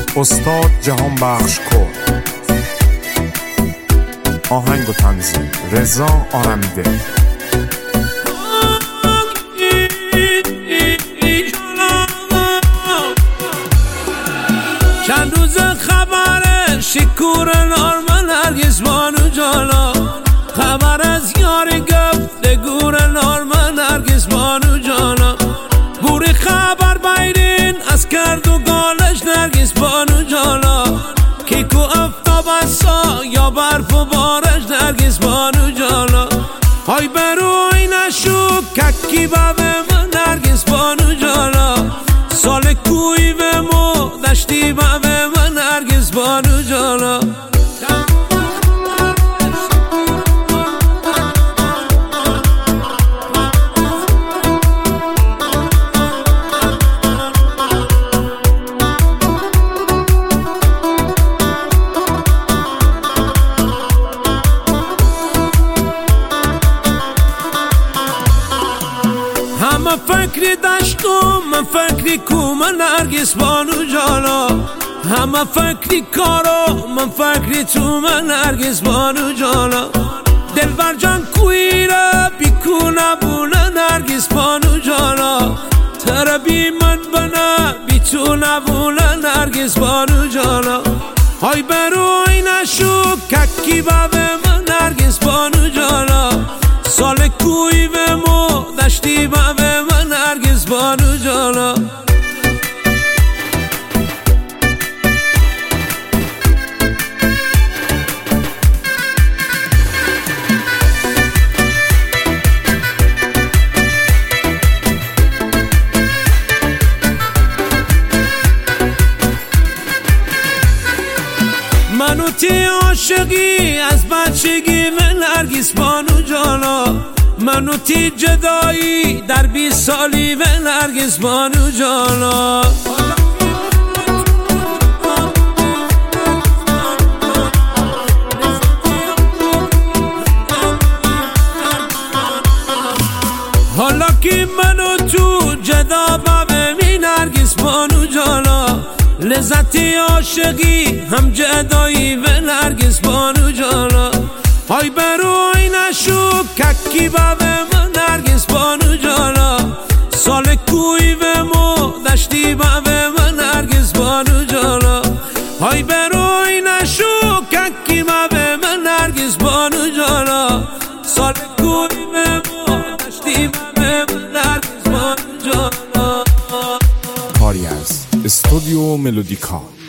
استاد جهان بخش کرد. آهنگ و تنظیم رضا آرمیده. چند روز خبر شکور نارمن هرگز بانو جانا، خبر از یاری گفتگور نارمن هرگز بانو جانا، بوری خبر بیرین از کرد و گالش نرگز بانو جانا، کیکو افتاب سا یا برف و بارش نرگز بانو جانا، های بروی نشو ککی بابه من نرگز بانو جانا، سال کوی و مو دشتی بابه من نرگز بانو جانا. همه فکری داشتم من فکری کو من نرگس بانو جانا، همه فکری کارو من فکری تو من نرگس بانو جانا، دلبر جان کوی را بیکو نبونه نرگس بانو جانا، تر بی من بنا بی تو نبونه نرگس بانو جانا، های بروی نشو ککی بابه من نرگس بانو جانا، سال کوی و مو دشتی بابه من نرگس بانو جانا. منو تی عاشقی از بچگی و نرگس بانو جانا، منو تی جدایی در 20 سالی و نرگس بانو جانا، حالا که منو تو جدا بابه می نرگس بانو جانا، لذتی عاشقی هم جدایی و نرگس بانو جانا، های بروی نشو ککی بابه من نرگس بانو جانا، سال کوی و مو دشتی بابه من نرگس بانو جانا، های بروی نشو ککی بابه من نرگس بانو جانا، سال کوی و مو دشتی بابه من نرگس بانو جانا. کاری از استودیو ملودیکا.